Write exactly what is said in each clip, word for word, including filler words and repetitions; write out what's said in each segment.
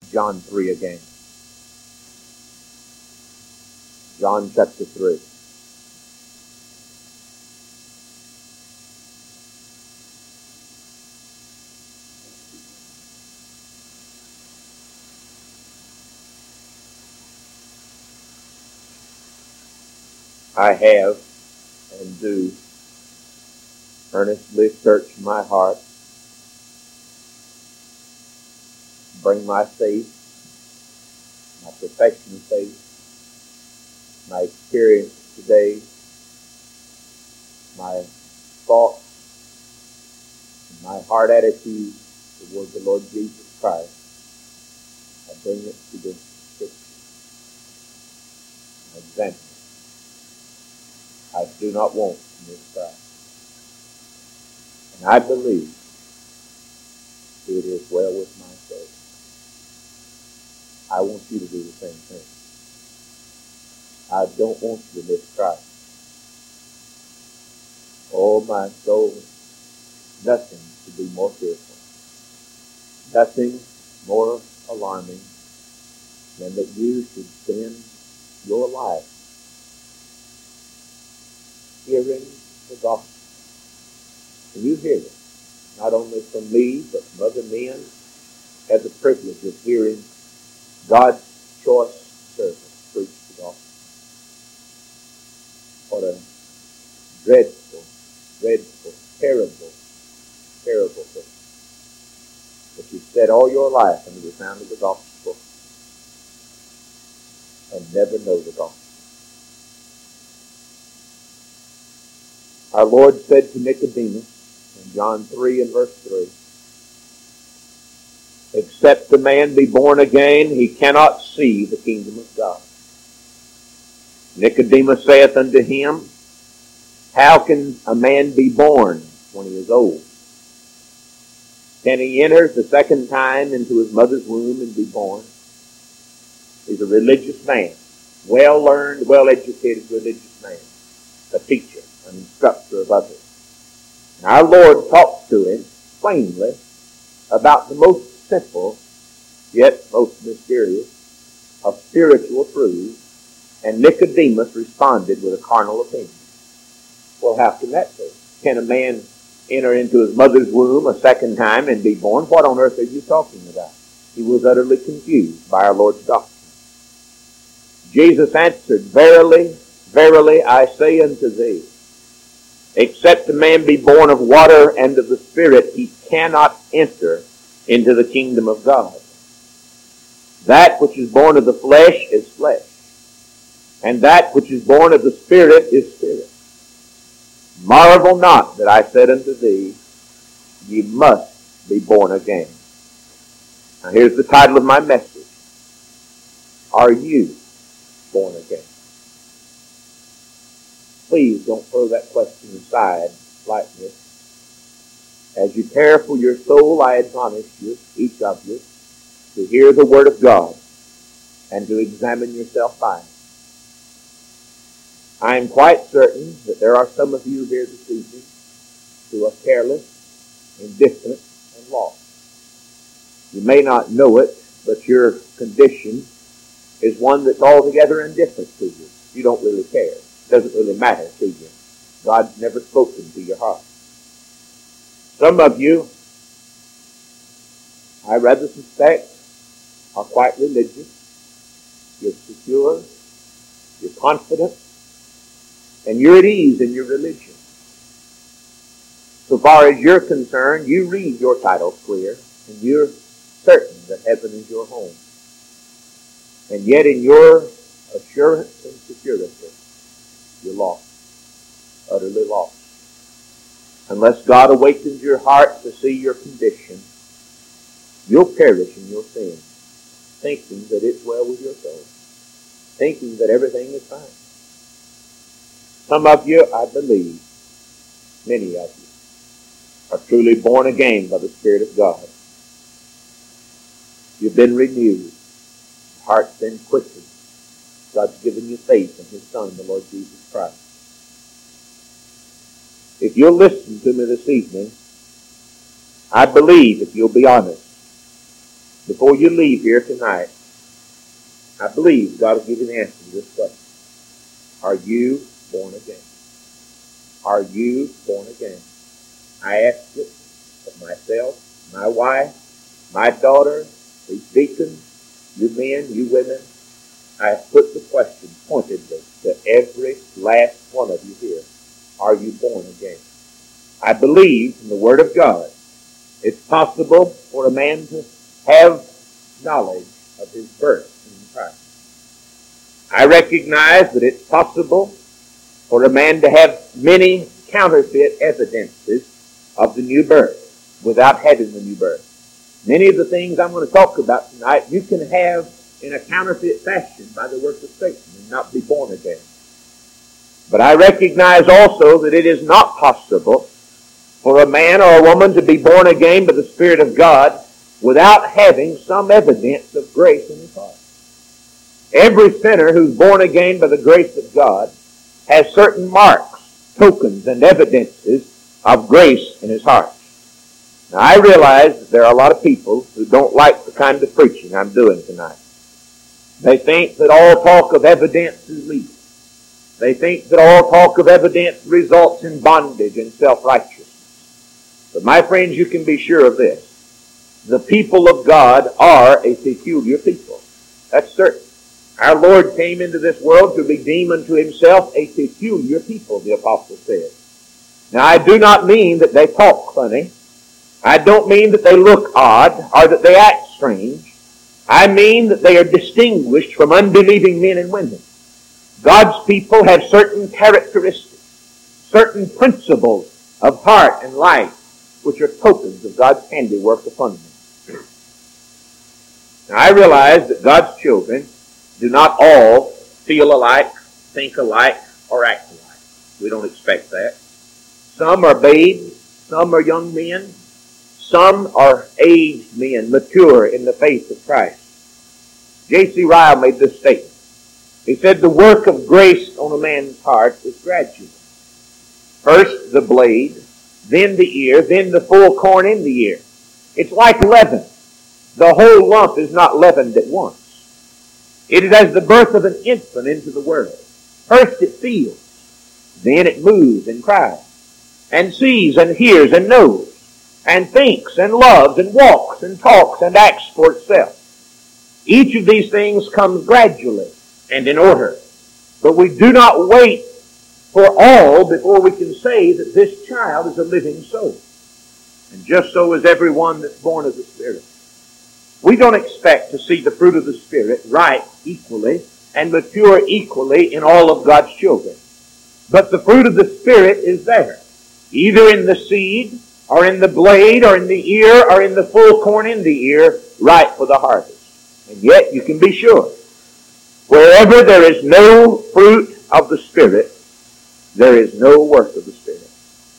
John three again. John chapter three. I have and do earnestly search my heart, bring my faith, my profession of faith, my experience today, my thoughts, and my heart attitude toward the Lord Jesus Christ. I bring it to the Scripture. I examine it. I do not want to miss Christ. And I believe it is well with my soul. I want you to do the same thing. I don't want you to miss Christ. Oh, my soul, nothing could be more fearful. Nothing more alarming than that you should spend your life hearing the gospel. And you hear it, not only from me, but from other men, have the privilege of hearing God's choice servant preach the gospel. What a dreadful, dreadful, terrible, terrible thing. That you spent all your life under the sound of the gospel and never know the gospel. Our Lord said to Nicodemus in John three and verse three, except a man be born again, he cannot see the kingdom of God. Nicodemus saith unto him, how can a man be born when he is old? Can he enter the second time into his mother's womb and be born? He's a religious man, well-learned, well-educated religious man, a teacher, an instructor of others. And our Lord talks to him plainly about the most simple, yet most mysterious, of spiritual truths, and Nicodemus responded with a carnal opinion. Well, how can that be? Can a man enter into his mother's womb a second time and be born? What on earth are you talking about? He was utterly confused by our Lord's doctrine. Jesus answered, verily, verily, I say unto thee, except a man be born of water and of the Spirit, he cannot enter into the kingdom of God. That which is born of the flesh is flesh, and that which is born of the Spirit is spirit. Marvel not that I said unto thee, ye must be born again. Now here's the title of my message. Are you born again? Please don't throw that question aside lightly. As you care for your soul, I admonish you, each of you, to hear the Word of God and to examine yourself by it. I am quite certain that there are some of you here this evening who are careless, indifferent, and lost. You may not know it, but your condition is one that's altogether indifferent to you. You don't really care. It doesn't really matter to you. God's never spoken to your heart. Some of you, I rather suspect, are quite religious. You're secure. You're confident. And you're at ease in your religion. So far as you're concerned, you read your title clear, and you're certain that heaven is your home. And yet in your assurance and security, you're lost, utterly lost. Unless God awakens your heart to see your condition, you'll perish in your sin, thinking that it's well with your soul, thinking that everything is fine. Some of you, I believe, many of you, are truly born again by the Spirit of God. You've been renewed. Your heart's been quickened. God's given you faith in His Son, the Lord Jesus Christ. If you'll listen to me this evening, I believe, if you'll be honest, before you leave here tonight, I believe God will give you the answer to this question. Are you born again? Are you born again? I ask it of myself, my wife, my daughter, these deacons, you men, you women. I have put the question pointedly to every last one of you here. Are you born again? I believe in the Word of God. It's possible for a man to have knowledge of his birth in Christ. I recognize that it's possible for a man to have many counterfeit evidences of the new birth without having the new birth. Many of the things I'm going to talk about tonight, you can have in a counterfeit fashion by the work of Satan and not be born again. But I recognize also that it is not possible for a man or a woman to be born again by the Spirit of God without having some evidence of grace in his heart. Every sinner who's born again by the grace of God has certain marks, tokens, and evidences of grace in his heart. Now, I realize that there are a lot of people who don't like the kind of preaching I'm doing tonight. They think that all talk of evidence is legal. They think that all talk of evidence results in bondage and self-righteousness. But my friends, you can be sure of this. The people of God are a peculiar people. That's certain. Our Lord came into this world to redeem unto himself a peculiar people, the apostle said. Now, I do not mean that they talk funny. I don't mean that they look odd or that they act strange. I mean that they are distinguished from unbelieving men and women. God's people have certain characteristics, certain principles of heart and life, which are tokens of God's handiwork upon them. Now, I realize that God's children do not all feel alike, think alike, or act alike. We don't expect that. Some are babes, some are young men, some are aged men, mature in the faith of Christ. J C Ryle made this statement. He said, the work of grace on a man's heart is gradual. First the blade, then the ear, then the full corn in the ear. It's like leaven. The whole lump is not leavened at once. It is as the birth of an infant into the world. First it feels, then it moves and cries, and sees and hears and knows, and thinks and loves and walks and talks and acts for itself. Each of these things comes gradually and in order. But we do not wait for all before we can say that this child is a living soul. And just so is everyone that's born of the Spirit. We don't expect to see the fruit of the Spirit ripe equally and mature equally in all of God's children. But the fruit of the Spirit is there, either in the seed, or in the blade, or in the ear, or in the full corn in the ear, ripe for the harvest. And yet you can be sure, wherever there is no fruit of the Spirit, there is no work of the Spirit.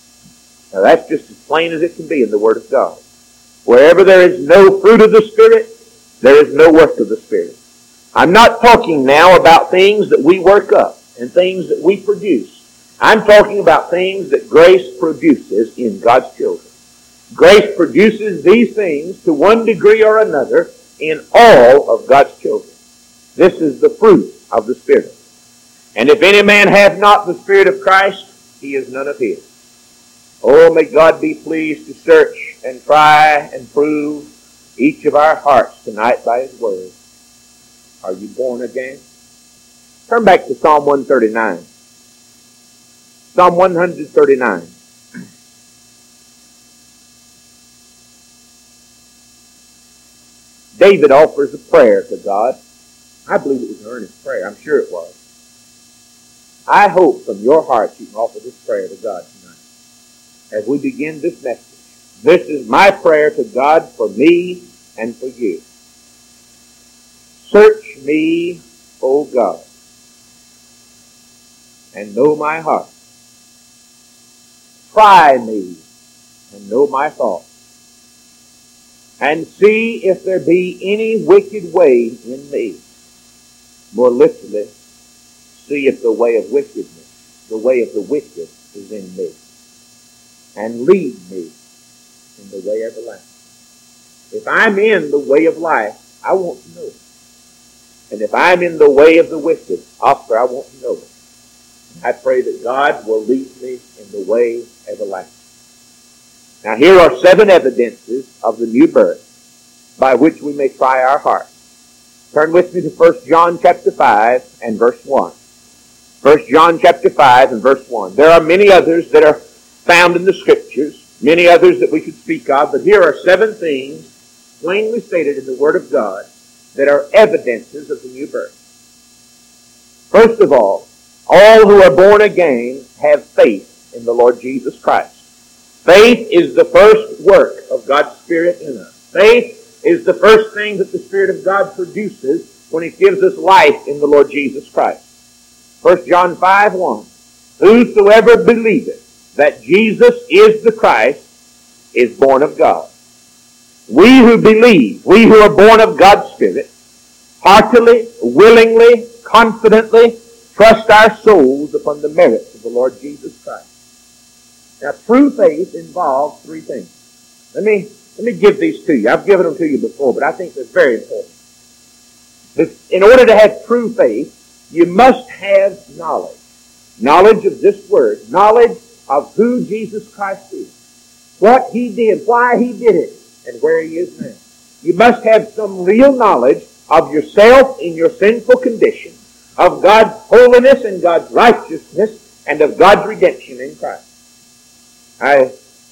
Now that's just as plain as it can be in the Word of God. Wherever there is no fruit of the Spirit, there is no work of the Spirit. I'm not talking now about things that we work up and things that we produce. I'm talking about things that grace produces in God's children. Grace produces these things to one degree or another in all of God's children. This is the fruit of the Spirit. And if any man have not the Spirit of Christ, he is none of his. Oh, may God be pleased to search and try and prove each of our hearts tonight by His Word. Are you born again? Turn back to Psalm one thirty-nine. Psalm one thirty-nine. David offers a prayer to God. I believe it was an earnest prayer. I'm sure it was. I hope from your heart you can offer this prayer to God tonight. As we begin this message, this is my prayer to God for me and for you. Search me, O God, and know my heart. Try me and know my thoughts. And see if there be any wicked way in me. More literally, see if the way of wickedness, the way of the wicked is in me. And lead me in the way everlasting. If I'm in the way of life, I want to know it. And if I'm in the way of the wicked, Oscar, I want to know it. I pray that God will lead me in the way everlasting. Now here are seven evidences of the new birth by which we may try our hearts. Turn with me to First John chapter five and verse one. First John chapter five and verse one. There are many others that are found in the Scriptures, many others that we could speak of, but here are seven things plainly stated in the Word of God that are evidences of the new birth. First of all, all who are born again have faith in the Lord Jesus Christ. Faith is the first work of God's Spirit in us. Faith is the first thing that the Spirit of God produces when He gives us life in the Lord Jesus Christ. First John five one. Whosoever believeth that Jesus is the Christ is born of God. We who believe, we who are born of God's Spirit, heartily, willingly, confidently trust our souls upon the merits of the Lord Jesus Christ. Now, true faith involves three things. Let me, let me give these to you. I've given them to you before, but I think they're very important. In order to have true faith, you must have knowledge. Knowledge of this Word. Knowledge of who Jesus Christ is. What He did, why He did it, and where He is now. You must have some real knowledge of yourself in your sinful condition, of God's holiness and God's righteousness, and of God's redemption in Christ. I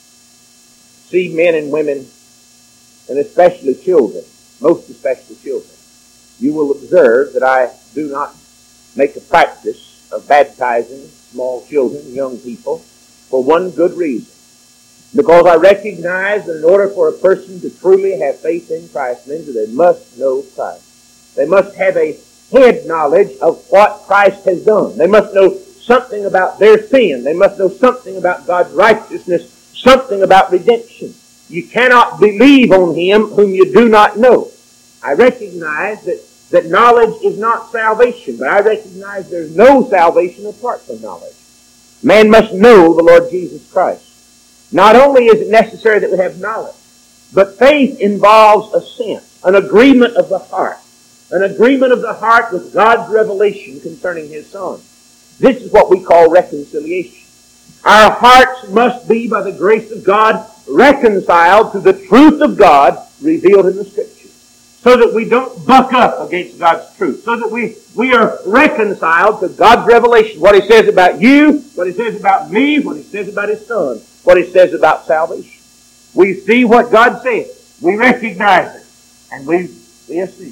see men and women, and especially children, most especially children. You will observe that I do not make a practice of baptizing small children, young people, for one good reason. Because I recognize that in order for a person to truly have faith in Christ, then they must know Christ. They must have a head knowledge of what Christ has done. They must know something about their sin. They must know something about God's righteousness, something about redemption. You cannot believe on Him whom you do not know. I recognize that, that knowledge is not salvation, but I recognize there's no salvation apart from knowledge. Man must know the Lord Jesus Christ. Not only is it necessary that we have knowledge, but faith involves assent, an agreement of the heart. An agreement of the heart with God's revelation concerning His Son. This is what we call reconciliation. Our hearts must be, by the grace of God, reconciled to the truth of God revealed in the Scriptures. So that we don't buck up against God's truth. So that we, we are reconciled to God's revelation. What He says about you, what He says about me, what He says about His Son, what He says about salvation. We see what God says. We recognize it. And we, we assent.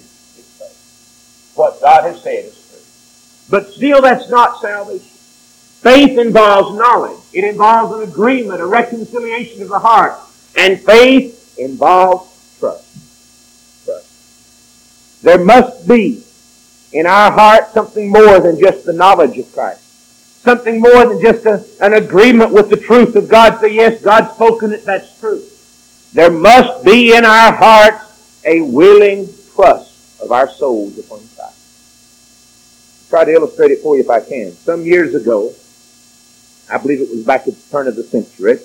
What God has said is true. But still, that's not salvation. Faith involves knowledge. It involves an agreement, a reconciliation of the heart. And faith involves trust. Trust. There must be in our heart something more than just the knowledge of Christ. Something more than just a, an agreement with the truth of God. Say, yes, God's spoken it, that's true. There must be in our hearts a willing trust of our souls upon Christ. Try to illustrate it for you if I can. Some years ago, I believe it was back at the turn of the century,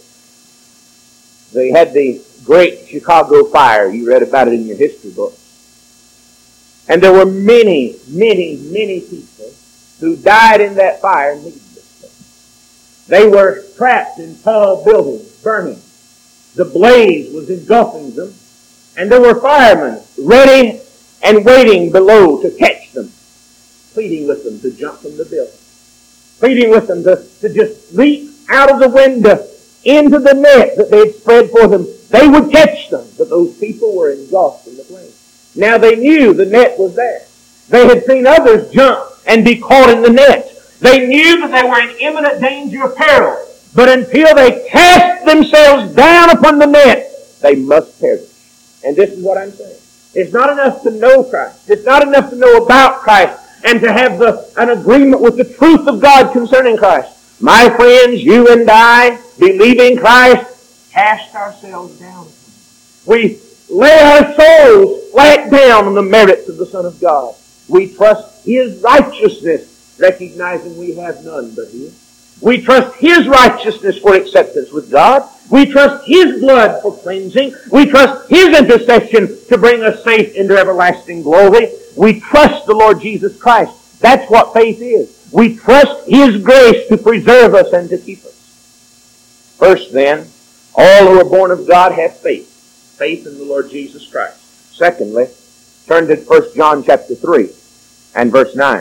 they had the great Chicago fire. You read about it in your history books. And there were many, many, many people who died in that fire needlessly. They were trapped in tall buildings, burning. The blaze was engulfing them. And there were firemen ready and waiting below to catch them, pleading with them to jump from the building, pleading with them to, to just leap out of the window into the net that they had spread for them. They would catch them, but those people were engulfed in the flame. Now they knew the net was there. They had seen others jump and be caught in the net. They knew that they were in imminent danger of peril. But until they cast themselves down upon the net, they must perish. And this is what I'm saying. It's not enough to know Christ. It's not enough to know about Christ and to have the, an agreement with the truth of God concerning Christ. My friends, you and I, believing Christ, cast ourselves down. We lay our souls flat down on the merits of the Son of God. We trust His righteousness, recognizing we have none but His. We trust His righteousness for acceptance with God. We trust His blood for cleansing. We trust His intercession to bring us safe into everlasting glory. We trust the Lord Jesus Christ. That's what faith is. We trust His grace to preserve us and to keep us. First then, all who are born of God have faith. Faith in the Lord Jesus Christ. Secondly, turn to First John chapter three and verse nine.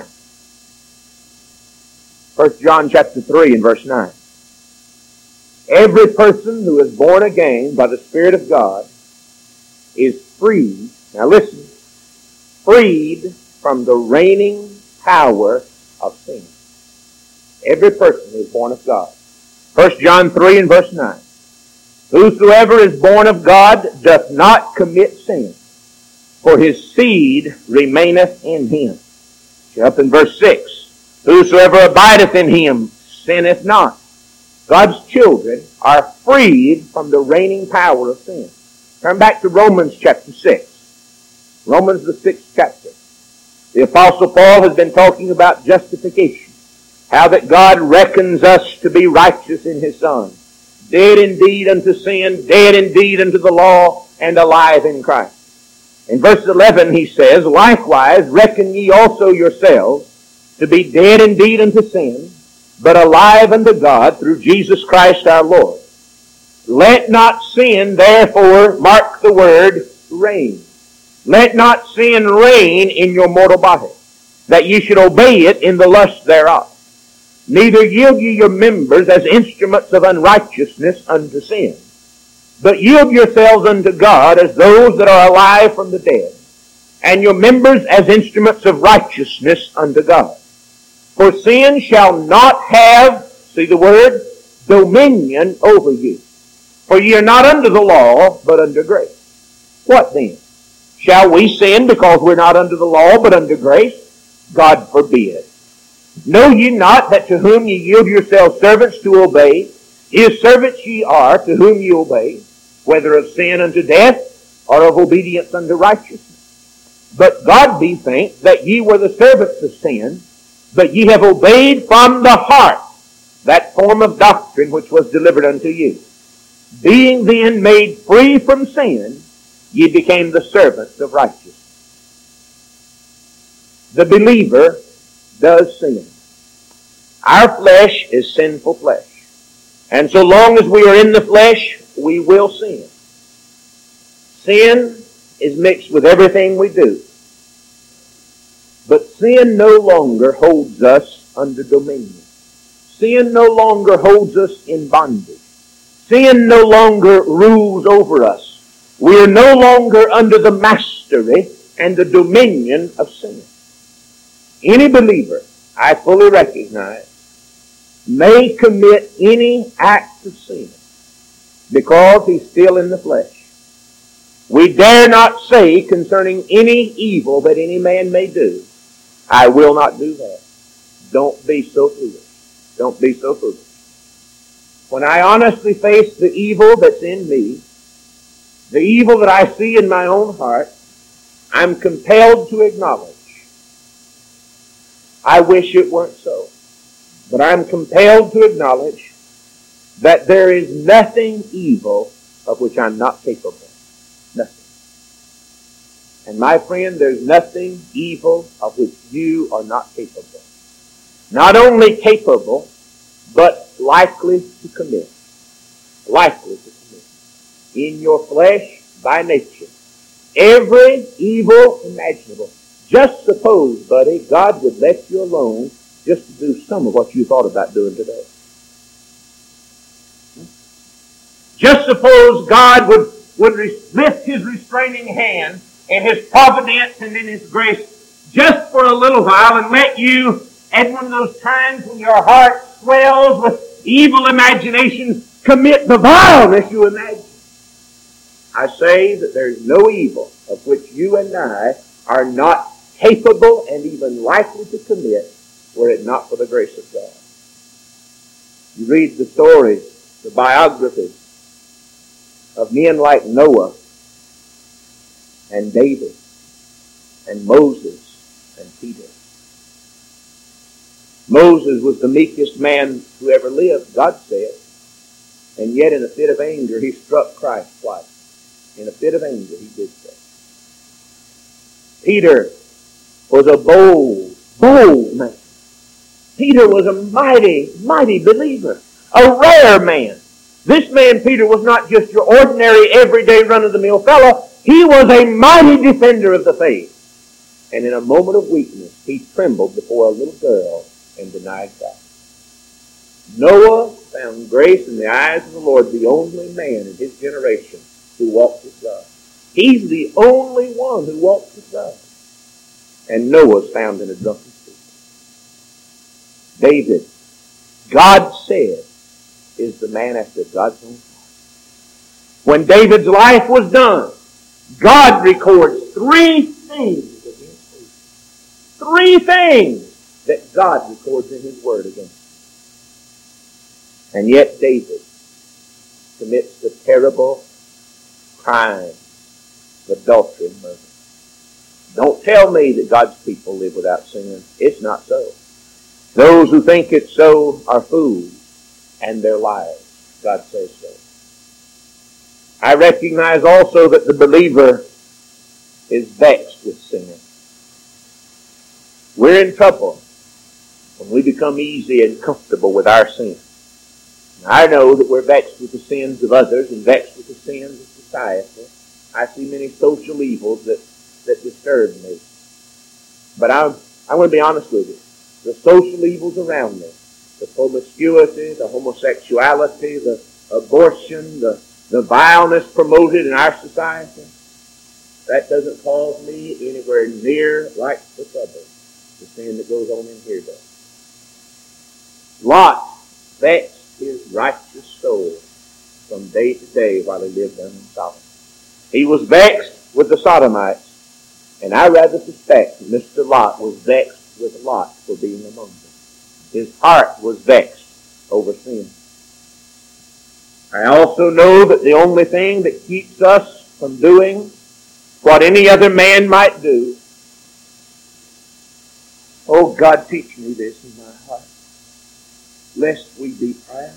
First John chapter three and verse nine. Every person who is born again by the Spirit of God is freed, now listen, freed from the reigning power of sin. Every person who is born of God. First John three and verse nine. Whosoever is born of God doth not commit sin, for his seed remaineth in him. Up in verse six. Whosoever abideth in him sinneth not. God's children are freed from the reigning power of sin. Turn back to Romans chapter six. Romans the sixth chapter. The Apostle Paul has been talking about justification. How that God reckons us to be righteous in His Son. Dead indeed unto sin, dead indeed unto the law, and alive in Christ. In verse eleven he says, likewise reckon ye also yourselves to be dead indeed unto sin, but alive unto God through Jesus Christ our Lord. Let not sin therefore, mark the word, reign. Let not sin reign in your mortal body, that ye should obey it in the lust thereof. Neither yield ye your members as instruments of unrighteousness unto sin, but yield yourselves unto God as those that are alive from the dead, and your members as instruments of righteousness unto God. For sin shall not have, see the word, dominion over you. For ye are not under the law, but under grace. What then? Shall we sin because we're not under the law, but under grace? God forbid. Know ye not that to whom ye yield yourselves servants to obey, his servants ye are to whom ye obey, whether of sin unto death, or of obedience unto righteousness. But God be thanked that ye were the servants of sin, but ye have obeyed from the heart that form of doctrine which was delivered unto you. Being then made free from sin, ye became the servants of righteousness. The believer does sin. Our flesh is sinful flesh. And so long as we are in the flesh, we will sin. Sin is mixed with everything we do. But sin no longer holds us under dominion. Sin no longer holds us in bondage. Sin no longer rules over us. We are no longer under the mastery and the dominion of sin. Any believer, I fully recognize, may commit any act of sin because he's still in the flesh. We dare not say concerning any evil that any man may do, I will not do that. Don't be so foolish. Don't be so foolish. When I honestly face the evil that's in me, the evil that I see in my own heart, I'm compelled to acknowledge. I wish it weren't so. But I'm compelled to acknowledge that there is nothing evil of which I'm not capable. Nothing. And my friend, there's nothing evil of which you are not capable. Not only capable, but likely to commit. Likely to commit. In your flesh, by nature. Every evil imaginable. Just suppose, buddy, God would let you alone just to do some of what you thought about doing today. Just suppose God would, would lift His restraining hand in His providence and in His grace just for a little while and let you, at one of those times when your heart swells with evil imaginations, commit the vileness you imagine. I say that there's no evil of which you and I are not capable and even likely to commit were it not for the grace of God. You read the stories, the biographies of men like Noah and David and Moses and Peter. Moses was the meekest man who ever lived, God said. And yet in a fit of anger, he struck Christ twice. In a fit of anger, he did so. Peter was a bold, bold man. Peter was a mighty, mighty believer. A rare man. This man, Peter, was not just your ordinary, everyday, run-of-the-mill fellow. He was a mighty defender of the faith. And in a moment of weakness, he trembled before a little girl and denied God. Noah found grace in the eyes of the Lord, the only man in his generation who walked with God. He's the only one who walked with God. And Noah's found in a drunken state. David, God said, is the man after God's own heart. When David's life was done, God records three things against David. Three things that God records in his word against him. And yet David commits the terrible crime of adultery and murder. Don't tell me that God's people live without sin. It's not so. Those who think it's so are fools, and they're liars. God says so. I recognize also that the believer is vexed with sin. We're in trouble when we become easy and comfortable with our sin. I know that we're vexed with the sins of others and vexed with the sins of society. I see many social evils that, that disturb me. But I'm, I'm going to be honest with you. The social evils around me, the promiscuity, the homosexuality, the abortion, the, the vileness promoted in our society, that doesn't cause me anywhere near like the trouble, the sin that goes on in here does. Lot vexed his righteous soul from day to day while he lived down in Sodom. He was vexed with the Sodomites, and I rather suspect that Mister Lot was vexed with Lot for being among them. His heart was vexed over sin. I also know that the only thing that keeps us from doing what any other man might do, oh God, teach me this in my heart, lest we be proud.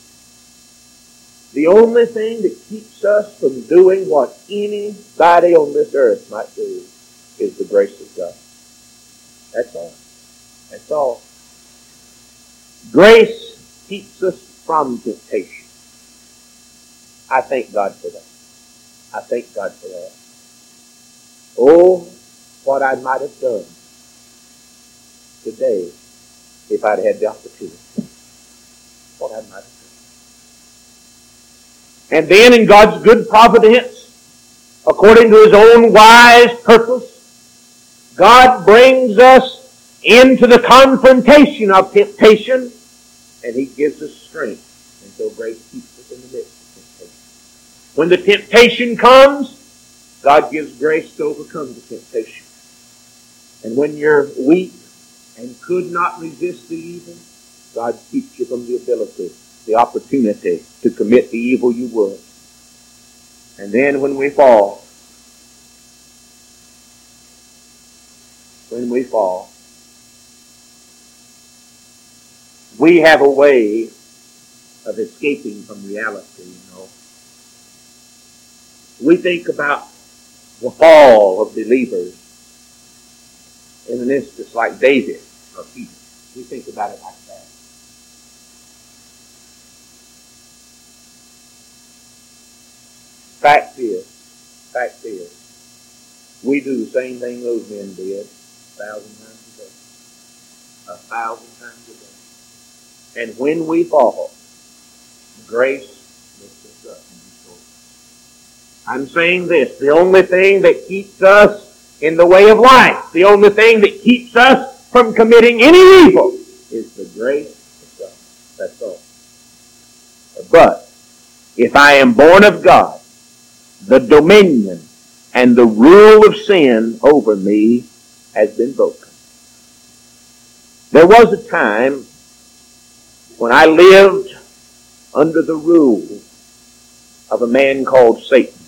The only thing that keeps us from doing what anybody on this earth might do is the grace of God. That's all. That's all. Grace keeps us from temptation. I thank God for that. I thank God for that. Oh, what I might have done today if I'd had the opportunity. What I might have done. And then in God's good providence, according to His own wise purpose, God brings us into the confrontation of temptation, and He gives us strength until grace keeps us in the midst of temptation. When the temptation comes, God gives grace to overcome the temptation. And when you're weak and could not resist the evil, God keeps you from the ability, the opportunity to commit the evil you would. And then when we fall, when we fall, we have a way of escaping from reality, you know. We think about the fall of believers in an instance like David or Peter. We think about it like that. Fact is, fact is, we do the same thing those men did a thousand times a day. A thousand times a day. And when we fall, grace lifts us up and restores. I'm saying this, the only thing that keeps us in the way of life, the only thing that keeps us from committing any evil is the grace of God. That's all. But if I am born of God, the dominion and the rule of sin over me has been broken. There was a time when I lived under the rule of a man called Satan.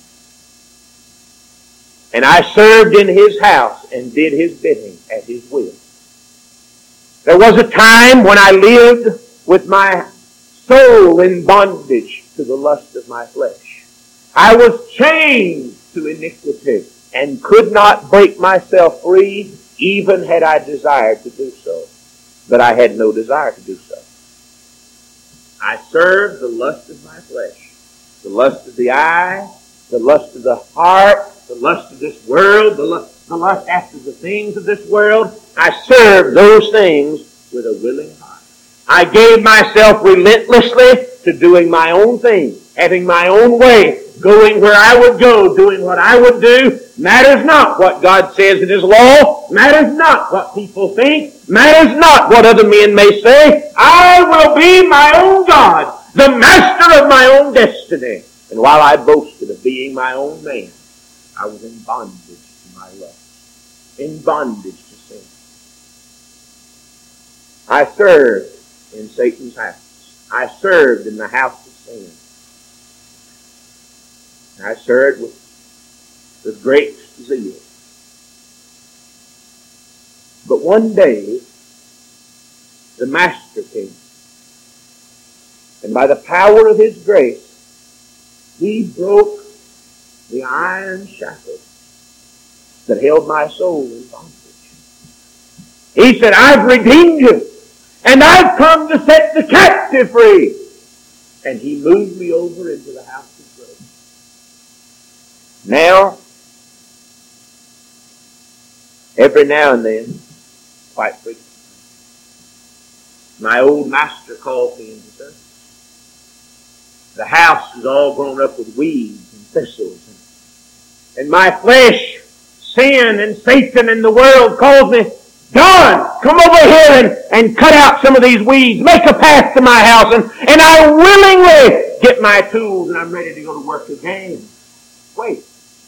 And I served in his house and did his bidding at his will. There was a time when I lived with my soul in bondage to the lust of my flesh. I was chained to iniquity and could not break myself free, even had I desired to do so. But I had no desire to do so. I served the lust of my flesh, the lust of the eye, the lust of the heart, the lust of this world, the lust, the lust after the things of this world. I served those things with a willing heart. I gave myself relentlessly to doing my own thing, having my own way, going where I would go, doing what I would do. Matters not what God says in His law. Matters not what people think. Matters not what other men may say. I will be my own God, the master of my own destiny. And while I boasted of being my own man, I was in bondage to my lust, in bondage to sin. I served in Satan's house. I served in the house of sin. I served with, with great zeal. But one day, the Master came. And by the power of His grace, He broke the iron shackles that held my soul in bondage. He said, I've redeemed you, and I've come to set the captive free. And He moved me over into the house of grace. Now, every now and then, quite frequently, my old master calls me into service. The house is all grown up with weeds and thistles. And, and my flesh, sin and Satan and the world calls me, Don, come over here and, and cut out some of these weeds. Make a path to my house. And, and I willingly get my tools and I'm ready to go to work again. Wait.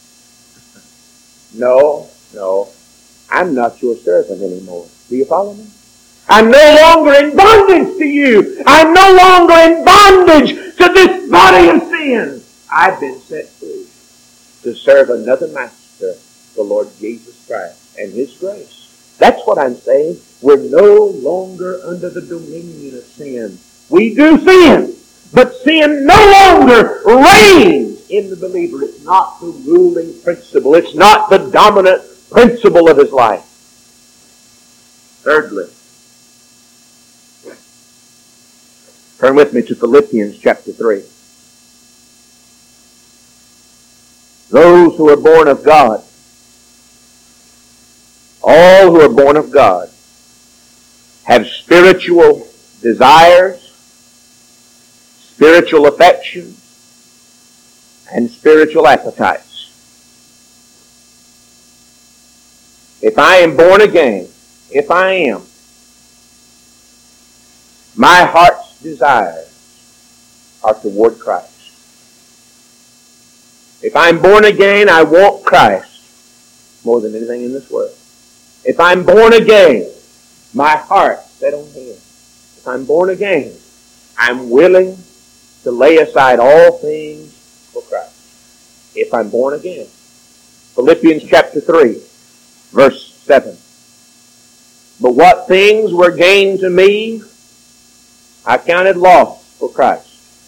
No, no. I'm not your servant anymore. Do you follow me? I'm no longer in bondage to you. I'm no longer in bondage to this body of sin. I've been set free to serve another master, the Lord Jesus Christ and His grace. That's what I'm saying. We're no longer under the dominion of sin. We do sin, but sin no longer reigns in the believer. It's not the ruling principle. It's not the dominant principle of his life. Thirdly, turn with me to Philippians chapter three. Those who are born of God, all who are born of God, have spiritual desires, spiritual affections, and spiritual appetites. If I am born again, if I am, my heart's desires are toward Christ. If I'm born again, I want Christ more than anything in this world. If I'm born again, my heart's set on Him. If I'm born again, I'm willing to lay aside all things for Christ. If I'm born again. Philippians chapter three, verse seven. But what things were gained to me, I counted loss for Christ.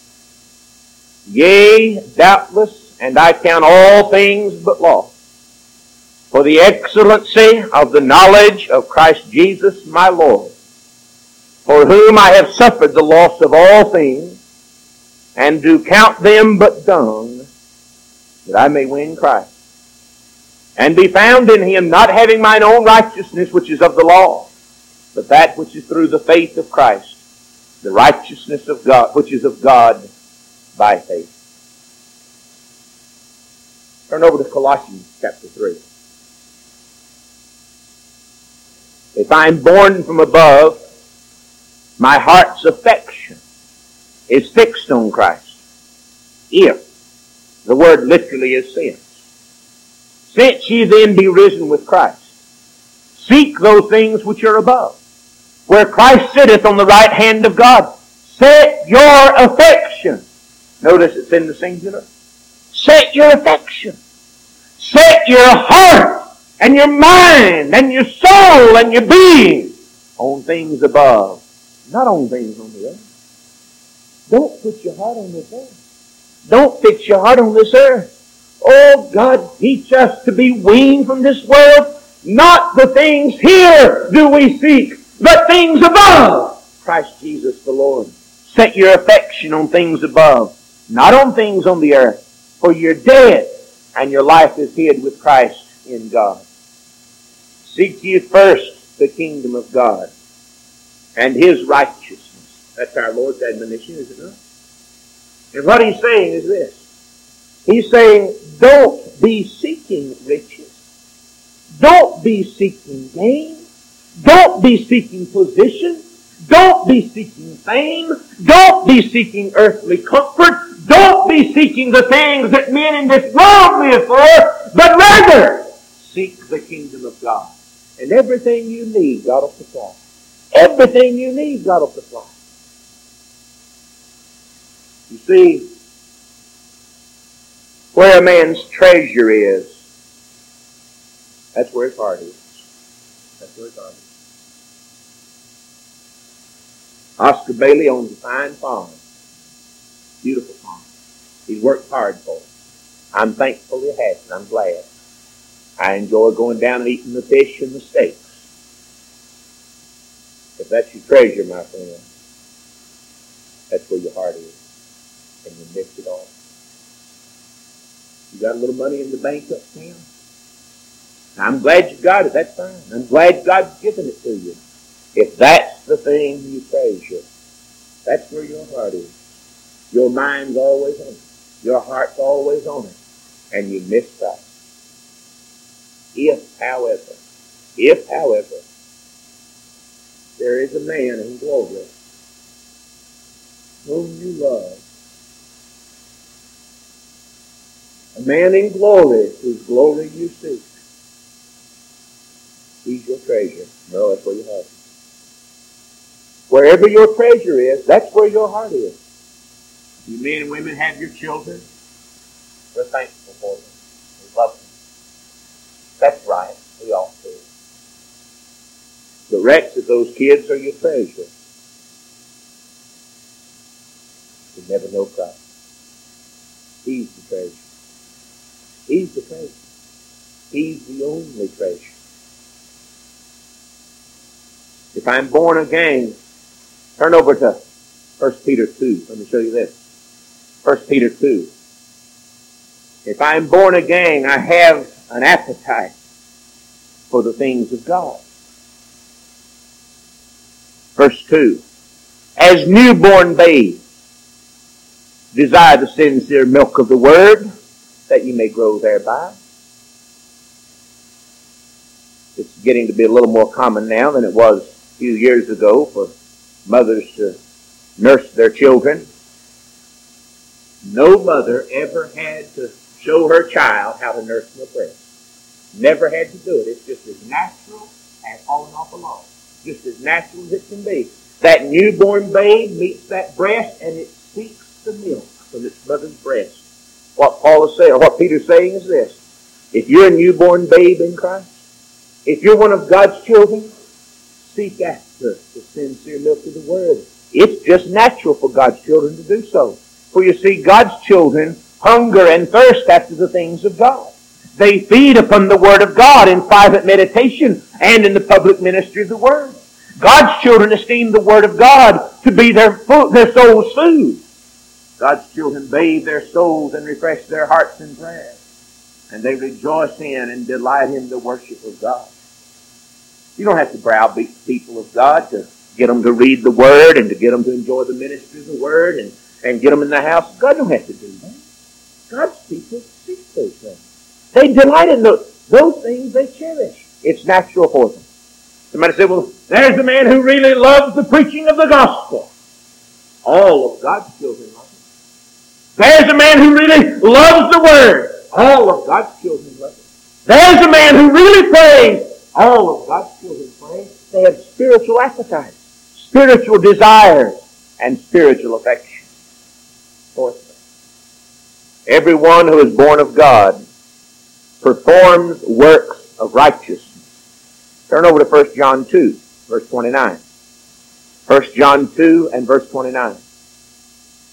Yea, doubtless, and I count all things but loss, for the excellency of the knowledge of Christ Jesus my Lord, for whom I have suffered the loss of all things, and do count them but dung, that I may win Christ, and be found in Him, not having mine own righteousness which is of the law, but that which is through the faith of Christ, the righteousness of God, which is of God by faith. Turn over to Colossians chapter three. If I'm born from above, my heart's affection is fixed on Christ. If, the word literally is since. Since ye then be risen with Christ, seek those things which are above, where Christ sitteth on the right hand of God. Set your affection. Notice it's in the singular. Set your affection. Set your heart and your mind and your soul and your being on things above, not on things on the earth. Don't put your heart on this earth. Don't fix your heart on this earth. Oh, God, teach us to be weaned from this world. Not the things here do we seek, but things above. Christ Jesus the Lord. Set your affection on things above, not on things on the earth. For you're dead, and your life is hid with Christ in God. Seek ye first the kingdom of God and His righteousness. That's our Lord's admonition, is it not? And what He's saying is this. He's saying, don't be seeking riches. Don't be seeking gain. Don't be seeking position. Don't be seeking fame. Don't be seeking earthly comfort. Don't be seeking the things that men in this world live for, but rather seek the kingdom of God. And everything you need, God will supply. Everything you need, God will supply. You see, where a man's treasure is, that's where his heart is. That's where his heart is. Oscar Bailey owns a fine farm. Beautiful farm. He's worked hard for it. I'm thankful he has, and I'm glad. I enjoy going down and eating the fish and the steaks. If that's your treasure, my friend, that's where your heart is. And you miss it all. You got a little money in the bank uptown? I'm glad you got it. That's fine. I'm glad God's given it to you. If that's the thing you treasure, that's where your heart is. Your mind's always on it. Your heart's always on it. And you miss Christ. If, however, if, however, there is a man in glory whom you love, a man in glory whose glory you seek, he's your treasure. No, that's where your heart is. Wherever your treasure is, that's where your heart is. You men and women have your children. We're thankful for them. We love them. That's right. We all do. The wrecks of those kids are your treasure. You never know Christ. He's the treasure. He's the treasure. He's the only treasure. If I'm born again, turn over to First Peter two. Let me show you this. First Peter two. If I'm born again, I have an appetite for the things of God. Verse two. As newborn babes, desire the sincere milk of the Word, that you may grow thereby. It's getting to be a little more common now than it was a few years ago for mothers to nurse their children. No mother ever had to show her child how to nurse from a breast. Never had to do it. It's just as natural as falling off a log. Just as natural as it can be. That newborn babe meets that breast and it seeks the milk from its mother's breast. What Paul is saying, or what Peter's saying is this. If you're a newborn babe in Christ, if you're one of God's children, seek after the sincere milk of the Word. It's just natural for God's children to do so. For you see, God's children hunger and thirst after the things of God. They feed upon the Word of God in private meditation and in the public ministry of the Word. God's children esteem the Word of God to be their food, their soul's food. God's children bathe their souls and refresh their hearts in prayer. And they rejoice in and delight in the worship of God. You don't have to browbeat the people of God to get them to read the Word and to get them to enjoy the ministry of the Word and, and get them in the house. God don't have to do that. God's people seek those things. They delight in those, those things they cherish. It's natural for them. Somebody said, well, there's a man who really loves the preaching of the gospel. All of God's children love it. There's a man who really loves the Word. All of God's children love it. There's a man who really prays. All of God's children pray. They have spiritual appetite, spiritual desires, and spiritual affection. Fourthly, everyone who is born of God performs works of righteousness. Turn over to First John two, verse twenty-nine. First John two and verse twenty-nine.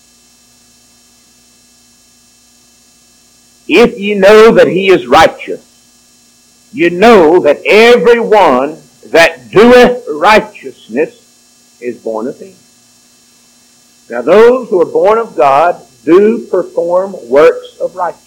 if ye know that he is righteous, you know that every one that doeth righteousness is born of him. Now those who are born of God do perform works of righteousness.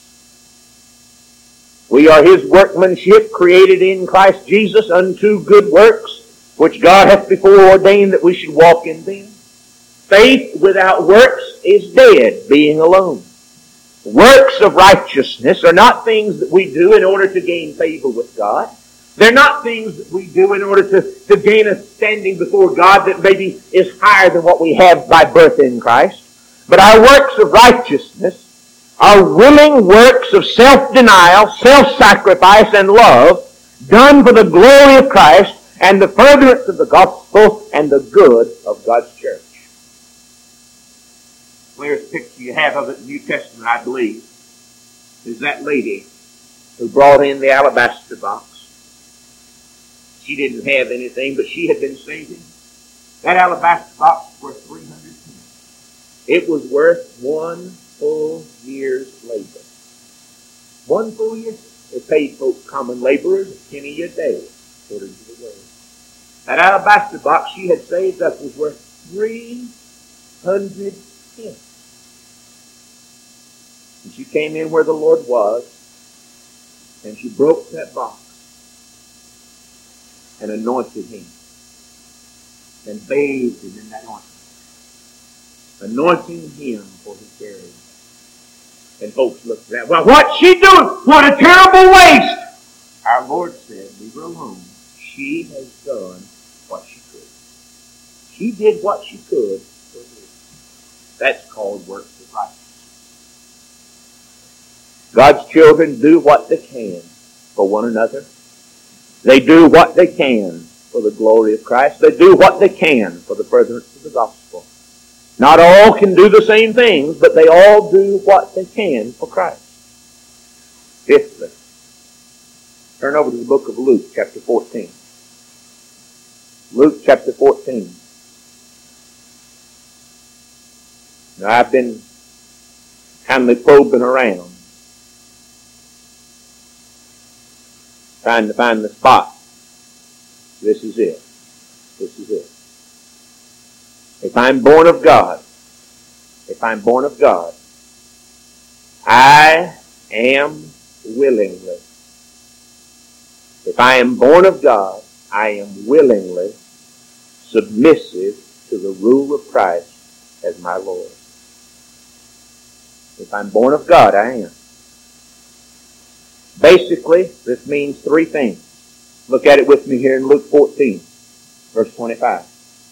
We are his workmanship, created in Christ Jesus unto good works, which God hath before ordained that we should walk in them. Faith without works is dead, being alone. Works of righteousness are not things that we do in order to gain favor with God. They're not things that we do in order to, to gain a standing before God that maybe is higher than what we have by birth in Christ. But our works of righteousness are willing works of self-denial, self-sacrifice, and love done for the glory of Christ and the furtherance of the gospel and the good of God's church. Clearest picture you have of it in the New Testament, I believe, is that lady who brought in the alabaster box. She didn't have anything, but she had been saving. That alabaster box was worth three hundred pennies. It was worth one full year's labor. One full year? They paid folks, common laborers, a penny a day, according to the word. That alabaster box she had saved up was worth three hundred pennies. And she came in where the Lord was, and she broke that box and anointed him and bathed him in that ointment, anointing him for his burial. And folks looked at that. Well, what's she doing? What a terrible waste! Our Lord said, leave her alone. She has done what she could. She did what she could for me. That's called works of righteousness. God's children do what they can for one another. They do what they can for the glory of Christ. They do what they can for the furtherance of the gospel. Not all can do the same things, but they all do what they can for Christ. Fifthly, turn over to the book of Luke, chapter fourteen. Luke, chapter fourteen. Now, I've been kindly probing around, trying to find the spot. This is it. This is it. If I'm born of God, if I'm born of God, I am willingly. If I am born of God, I am willingly submissive to the rule of Christ as my Lord. If I'm born of God, I am. Basically, this means three things. Look at it with me here in Luke fourteen, verse twenty-five.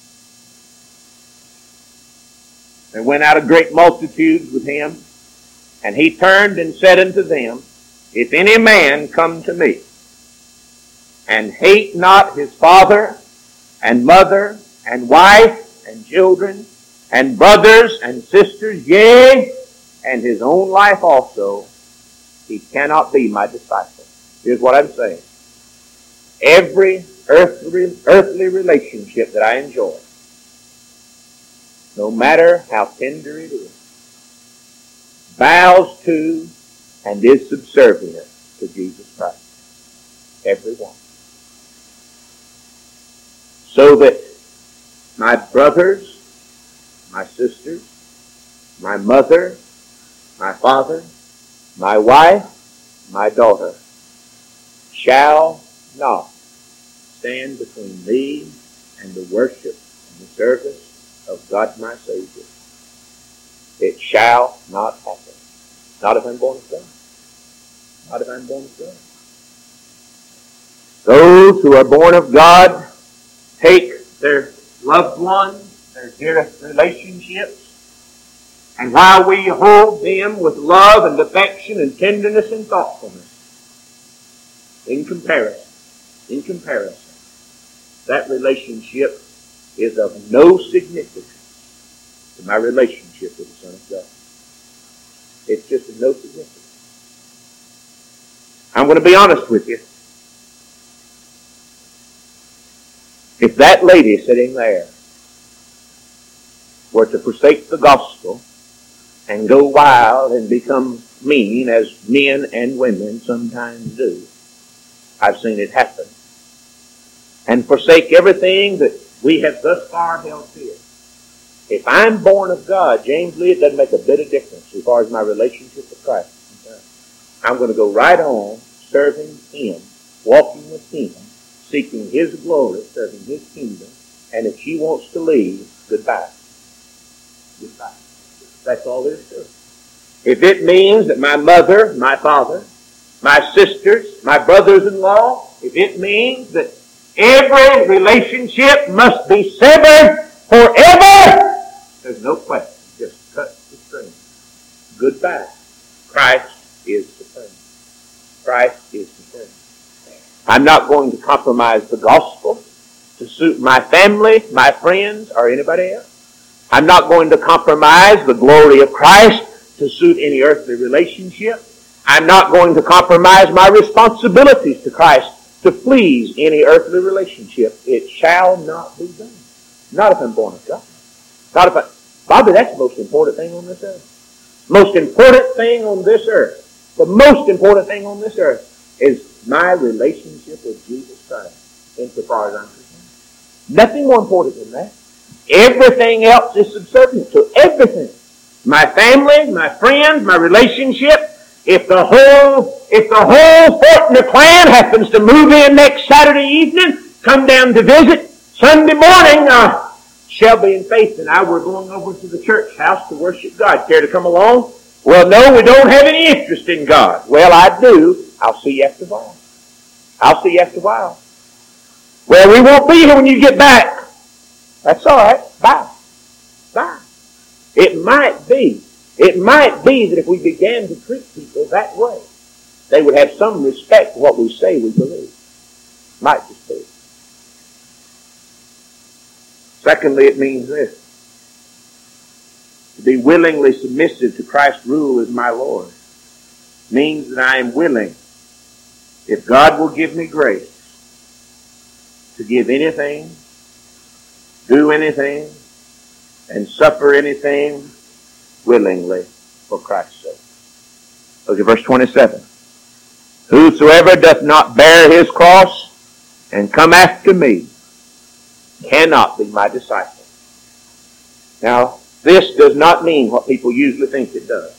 There went out a great multitude with him, and he turned and said unto them, if any man come to me, and hate not his father, and mother, and wife, and children, and brothers, and sisters, yea, and his own life also, he cannot be my disciple. Here's what I'm saying. Every earthly, earthly relationship that I enjoy, no matter how tender it is, bows to and is subservient to Jesus Christ. Every one. So that my brothers, my sisters, my mother, my father, my wife, my daughter, shall not stand between me and the worship and the service of God my Savior. It shall not happen. Not if I'm born of God. Not if I'm born of God. Those who are born of God take their loved ones, their dearest relationships, and while we hold them with love and affection and tenderness and thoughtfulness, in comparison, in comparison, that relationship is of no significance to my relationship with the Son of God. It's just of no significance. I'm going to be honest with you. If that lady sitting there were to forsake the gospel and go wild and become mean, as men and women sometimes do. I've seen it happen. And forsake everything that we have thus far held dear. If I'm born of God, James Lee, it doesn't make a bit of difference as far as my relationship with Christ is concerned. I'm going to go right on serving Him, walking with Him, seeking His glory, serving His kingdom. And if she wants to leave, goodbye. Goodbye. That's all there is to it. If it means that my mother, my father, my sisters, my brothers-in-law, if it means that every relationship must be severed forever, there's no question. Just cut the string. Goodbye. Christ is supreme. Christ is supreme. I'm not going to compromise the gospel to suit my family, my friends, or anybody else. I'm not going to compromise the glory of Christ to suit any earthly relationship. I'm not going to compromise my responsibilities to Christ to please any earthly relationship. It shall not be done. Not if I'm born of God. Not if I... Bobby, that's the most important thing on this earth. Most important thing on this earth. The most important thing on this earth is my relationship with Jesus Christ, insofar as I'm concerned. Nothing more important than that. Everything else is subservient to everything. My family, my friends, my relationship. If the whole, if the whole Fortner clan happens to move in next Saturday evening, come down to visit, Sunday morning, uh, Shelby and Faith and I were going over to the church house to worship God. Care to come along? Well, no, we don't have any interest in God. Well, I do. I'll see you after a while. I'll see you after a while. Well, we won't be here when you get back. That's all right. Bye. Bye. It might be, it might be that if we began to treat people that way, they would have some respect for what we say we believe. Might just be. Secondly, it means this. To be willingly submissive to Christ's rule as my Lord means that I am willing, if God will give me grace, to give anything, do anything, and suffer anything willingly for Christ's sake. Look at verse twenty-seven. Whosoever doth not bear his cross and come after me cannot be my disciple. Now, this does not mean what people usually think it does.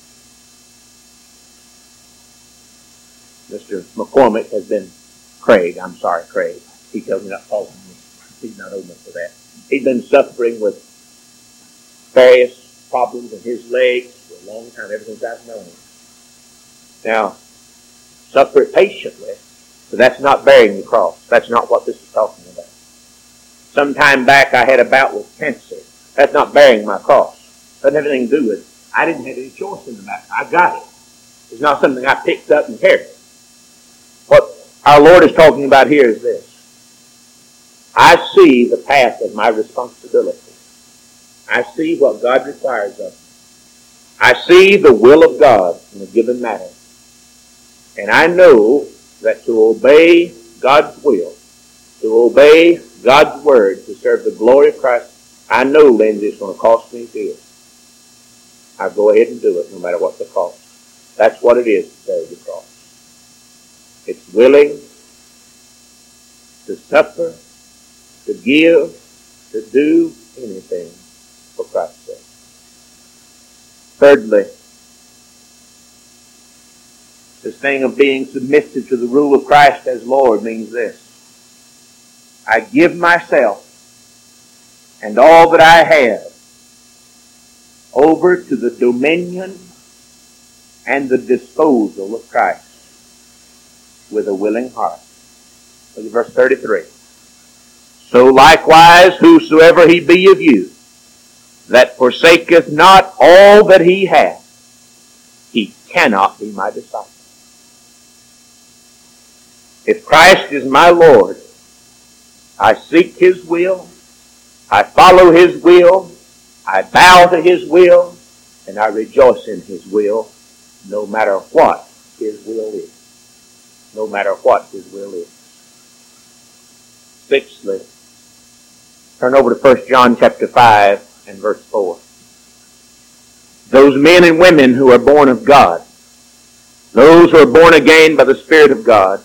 Mister McCormick has been, Craig, I'm sorry, Craig. He tells me not to call him. He's not old enough for that. He's been suffering with various problems in his legs for a long time, ever since I've known him. Now, suffer it patiently, but that's not bearing the cross. That's not what this is talking about. Some time back I had a bout with cancer. That's not bearing my cross. Doesn't have anything to do with it. I didn't have any choice in the matter. I got it. It's not something I picked up and carried. What our Lord is talking about here is this. I see the path of my responsibility. I see what God requires of me. I see the will of God in a given matter. And I know that to obey God's will, to obey God's word, to serve the glory of Christ, I know, Lindsay, it's going to cost me dear. I'll go ahead and do it no matter what the cost. That's what it is to carry the cross. It's willing to suffer, to give, to do anything for Christ's sake. Thirdly, this thing of being submissive to the rule of Christ as Lord means this. I give myself and all that I have over to the dominion and the disposal of Christ with a willing heart. Look at verse thirty-three. So likewise, whosoever he be of you, that forsaketh not all that he hath, he cannot be my disciple. If Christ is my Lord, I seek his will, I follow his will, I bow to his will, and I rejoice in his will, no matter what his will is. No matter what his will is. Sixthly, turn over to First John chapter five and verse four. Those men and women who are born of God Those who are born again by the Spirit of God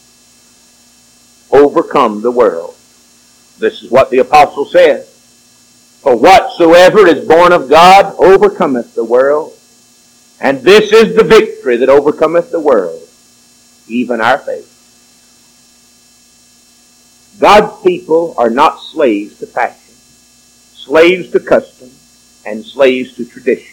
overcome the world. This is what the apostle says. For whatsoever is born of God overcometh the world. And this is the victory that overcometh the world, even our faith. God's people are not slaves to passion, slaves to custom, and slaves to tradition.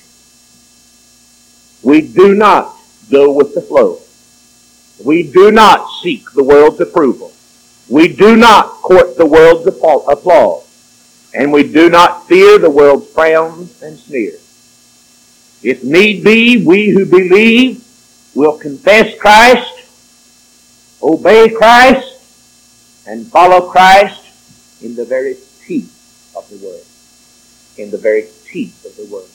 We do not go with the flow. We do not seek the world's approval. We do not court the world's applause. And we do not fear the world's frowns and sneers. If need be, we who believe will confess Christ, obey Christ, and follow Christ in the very teeth of the world. In the very teeth of the world.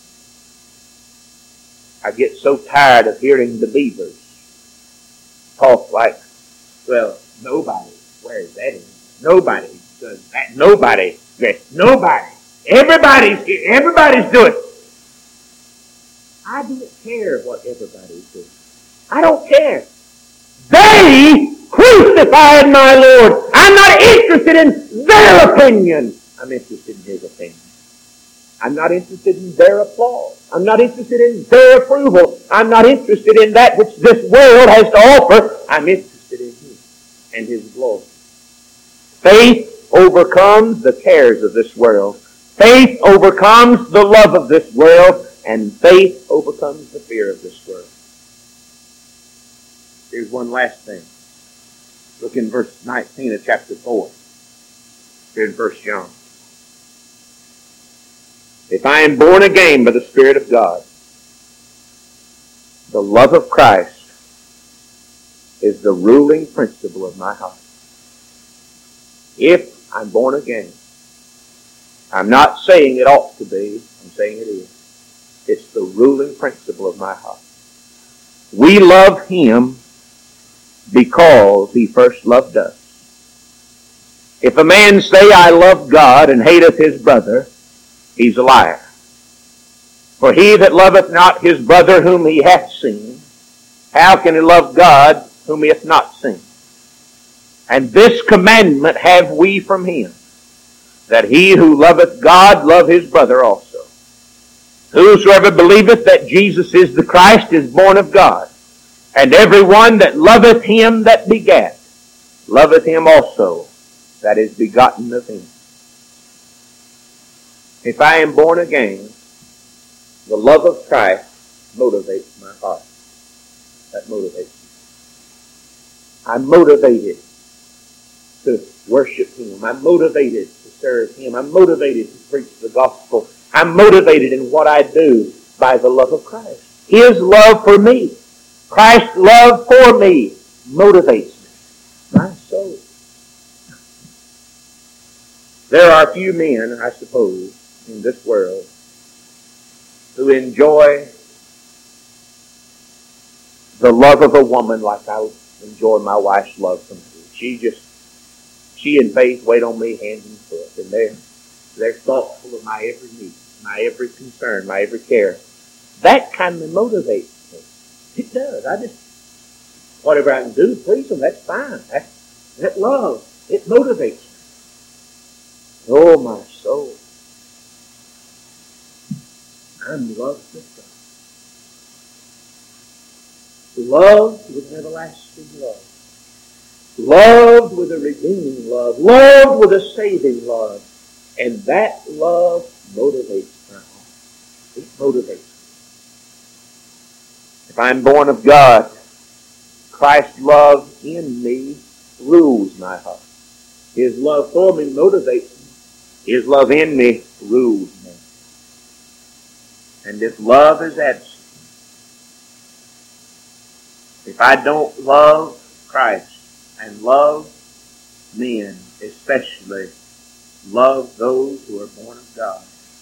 I get so tired of hearing believers talk like, well, nobody wears that in. Nobody does that. Nobody. Nobody. Everybody's here. Everybody's doing it. I don't care what everybody's doing. I don't care. They crucified my Lord. I'm not interested in their opinion. I'm interested in His opinion. I'm not interested in their applause. I'm not interested in their approval. I'm not interested in that which this world has to offer. I'm interested in Him and His glory. Faith overcomes the cares of this world. Faith overcomes the love of this world. And faith overcomes the fear of this world. Here's one last thing. Look in verse nineteen of chapter four. Here in First John. If I am born again by the Spirit of God, the love of Christ is the ruling principle of my heart. If I'm born again, I'm not saying it ought to be, I'm saying it is. It's the ruling principle of my heart. We love Him because He first loved us. If a man say, I love God, and hateth his brother, he's a liar. For he that loveth not his brother whom he hath seen, how can he love God whom he hath not seen? And this commandment have we from Him, that he who loveth God love his brother also. Whosoever believeth that Jesus is the Christ is born of God. And every one that loveth Him that begat, loveth Him also that is begotten of Him. If I am born again, the love of Christ motivates my heart. That motivates me. I'm motivated to worship Him. I'm motivated to serve Him. I'm motivated to preach the gospel. I'm motivated in what I do by the love of Christ. His love for me, Christ's love for me, motivates me. My soul. There are few men, I suppose, in this world who enjoy the love of a woman like I enjoy my wife's love for me. She just, she and Faith wait on me hand and foot, and they're They're thoughtful of my every need, my every concern, my every care. That kind of motivates me. It does. I just, whatever I can do to please them, that's fine. That, that love, it motivates me. Oh, my soul. I'm loved of God. Loved with an everlasting love. Loved with a redeeming love. Loved with a saving love. And that love motivates my heart. It motivates me. If I'm born of God, Christ's love in me rules my heart. His love for me motivates me. His love in me rules me. And if love is absent, if I don't love Christ and love men, especially love those who are born of God,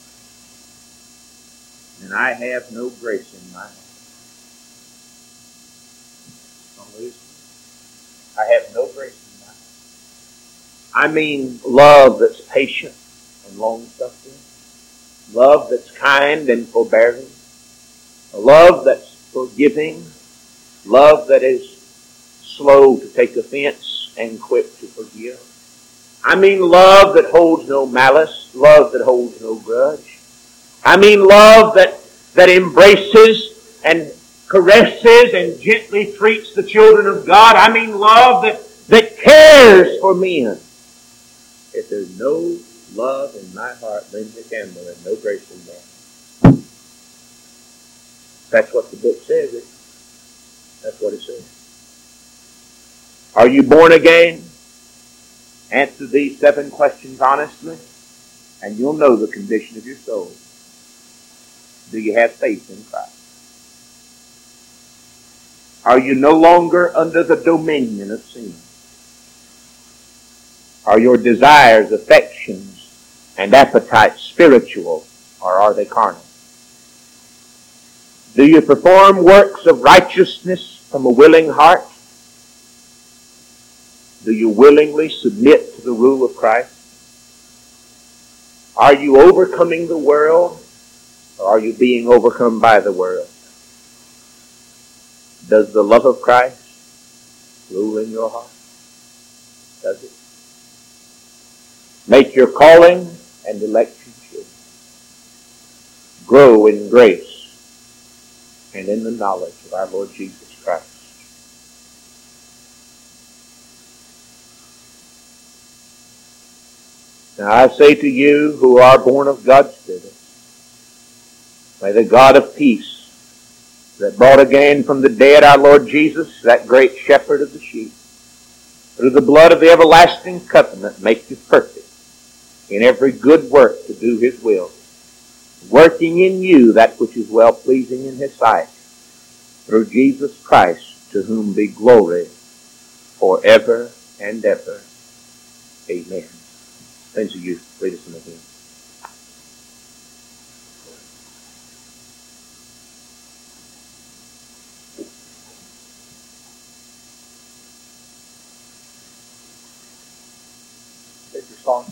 and I have no grace in my heart. I have no grace in my heart. I mean love that's patient and long-suffering, love that's kind and forbearing, a love that's forgiving, Love that is slow to take offense and quick to forgive. I mean love that holds no malice, love that holds no grudge. I mean love that, that embraces and caresses and gently treats the children of God. I mean love that, that cares for men. If there's no love in my heart, Lindsay Campbell, there's no grace in that. That's what the book says. It. That's what it says. Are you born again? Answer these seven questions honestly, and you'll know the condition of your soul. Do you have faith in Christ? Are you no longer under the dominion of sin? Are your desires, affections, and appetites spiritual, or are they carnal? Do you perform works of righteousness from a willing heart? Do you willingly submit to the rule of Christ? Are you overcoming the world, or are you being overcome by the world? Does the love of Christ rule in your heart? Does it? Make your calling and election sure. Grow in grace and in the knowledge of our Lord Jesus Christ. Now I say to you who are born of God's Spirit, may the God of peace that brought again from the dead our Lord Jesus, that great shepherd of the sheep, through the blood of the everlasting covenant, make you perfect in every good work to do His will, working in you that which is well-pleasing in His sight, through Jesus Christ, to whom be glory forever and ever. Amen. Thanks to you. Lead us in the hymn. Take your song.